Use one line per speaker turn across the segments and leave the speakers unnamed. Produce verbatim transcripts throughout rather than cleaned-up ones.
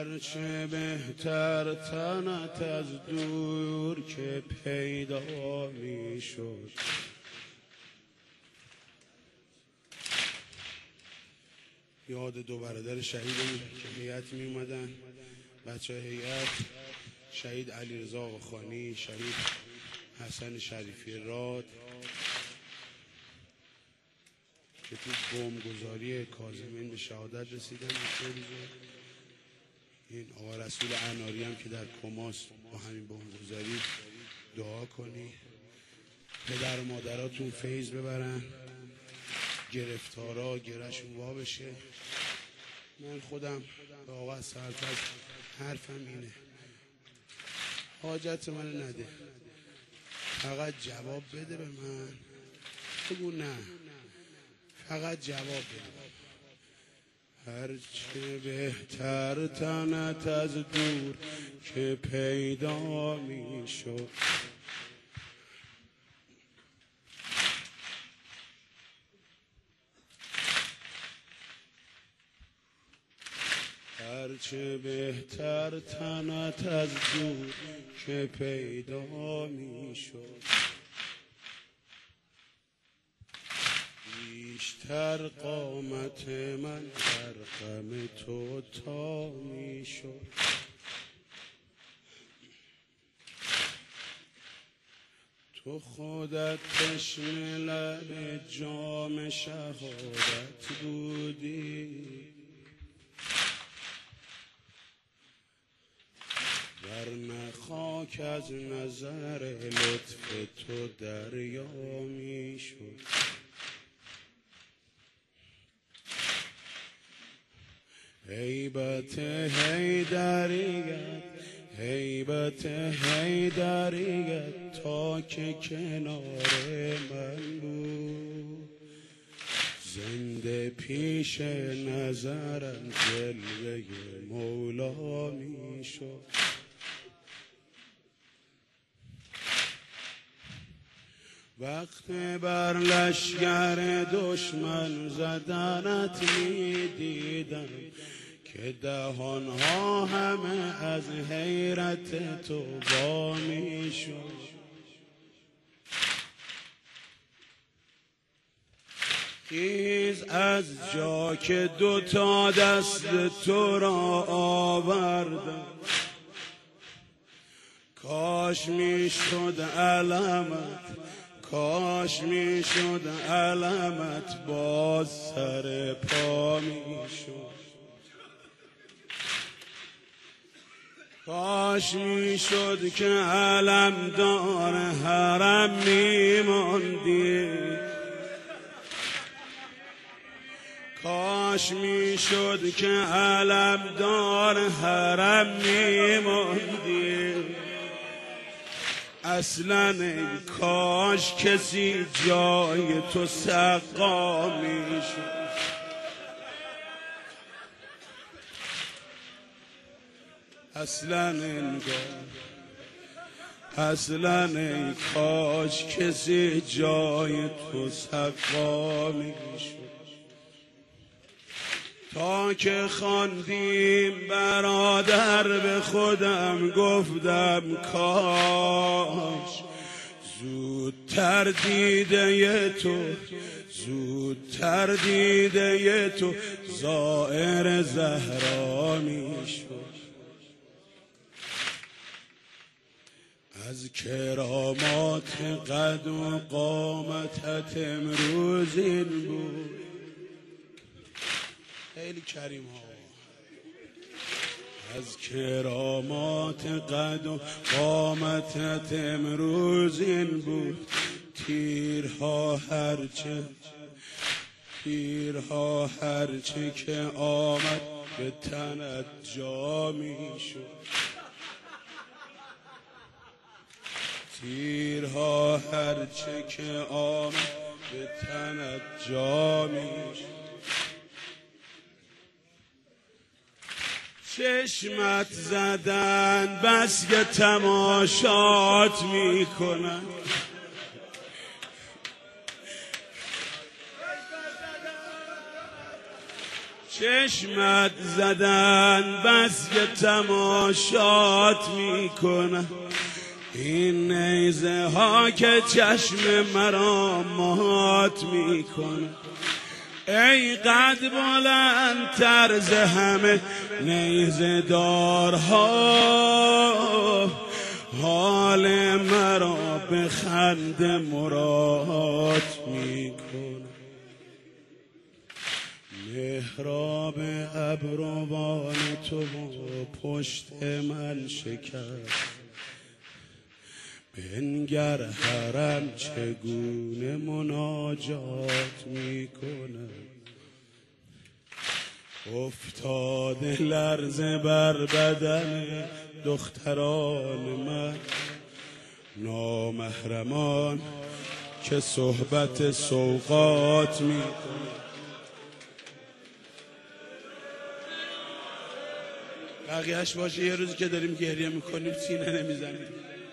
هرچه بهتر تنت از دور که پیدا می شد. یاد دو برادر شهیدمون که هیئت می اومدن، بچه هیئت، شهید علیرضا آقاخانی، شهید حسن شریفی راد که تو بمبگذاری کاظمین به شهادت رسیدن. این آقا رسول عناری هم که در کماست، با همین بمبگذاری دعا کنی پدر و مادراتون فیض ببرن، گرفتارا گرهشون وا بشه. من خودم به آقا سرفرز حرفم اینه، حاجت من نده، فقط جواب بده به من. بگو نه، فقط جواب بده. هرچه بهتر تنت از دور که پیدا می شد. هرچه بهتر تنت از دور که پیدا می شد. بیشتر قامت من در غم تو تا می شد. تو خودت تشنه لب جام شهادت بودی، ورنه خاک از نظر لطف تو دریا می شد. هیبت حیدریت، هیبت حیدریت تا که کنار من بود، زنده پیش نظرم جلوه مولا می شد. وقت بر لشگر دشمن زدنت می دیدم که دهانها همه از حیرت تو وا می شد. خیز از جا که دو تا دست تو را آوردم، کاش می شد علمت، کاش می شد علمت باز سر پا می شد. کاش می شد که علمدار حرم می ماندی، کاش می شد که علمدار حرم می ماندی. اصلا ای کاش کسی جای تو سقا می شد. اصلا انگار، اصلا ای کاش کسی جای تو سقا می شد. تا که خواندیم برادر به خودم گفتم کاش زودتر دیده تو، زودتر دیده تو زائر زهرا می شد. از کرامات قد و قامتت امروز این بود. خیلی کریم ها. از کرامات قد و قامتت امروز این بود. تیرها هرچه تیرها هرچه که آمد به تنت جا می شد. تیرها هرچه که آمد به تنت جا می شد. چشمت زدن بس که تماشات می کنن، چشمت زدن بس که تماشات میکنن، این نیزه ها که چشم مرا مات میکنن. ای قد بلند طرز همه نیزه دارها، حال مرا به خنده مراد میکنه. محراب ابروان تو پشت من شکست، بنگر حرم چگونه مناجات میکنه. افتاده لرزه بر بدن دختران من، نامحرمان که صحبت سوغات میکنه. بقیهش باشه یه روزی که داریم گریه میکنیم سینه نمیزنیم.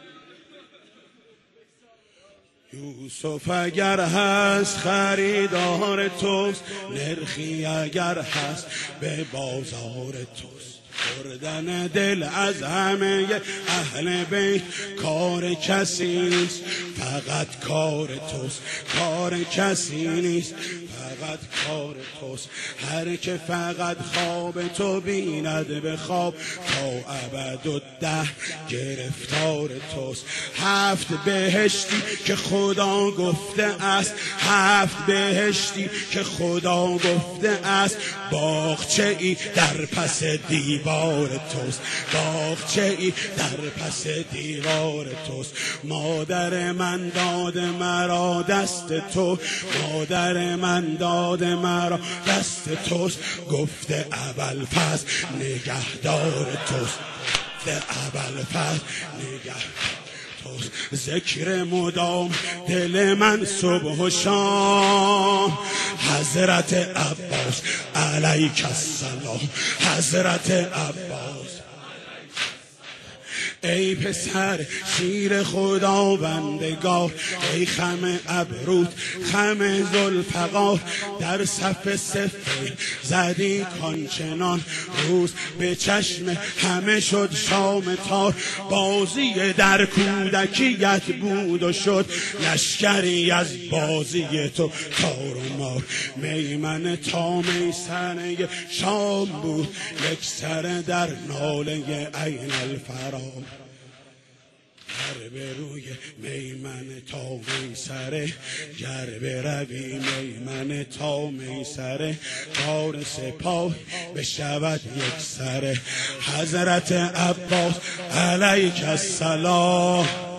یوسف اگر هست خریدار توست، نرخی اگر هست به بازار توست. بردن دل از همه اهل بیت کار کسی نیست، فقط کار توست. کار کسی نیست، فقط کار توست. هر که فقط خواب تو بیند به خواب، تا ابد و ده گرفتار توست. هفت بهشتی که خدا گفته است، هفت بهشتی که خدا گفته است، باغچه ای در پس دیوار توست. باغچه ای در پس دیوار توست. مادر من داد مرا دست تو، مادر من داد مرا دست توست. گفته ابوالفضل نگهدار توست، گفته ابوالفضل نگهدار توست. ذکر مدام دل من صبح و شام، حضرت عباس علیک السلام، حضرت عباس. ای پسر شیر خداوندگار، ای خم ابروت خم ذوالفقار، در صف صفه زدی کانچنان، روز به چشم همه شد شام تار. بازی در کودکیت بود و شد لشکری از بازی تو تار و مار. میمن تا میسره شام بود، یک سر در ناله عین الفرام. گر به روی میمن تا میسره، گر بروی میمن تا میسره، کار سپاه بشود یک سره. حضرت عباس علیک السلام.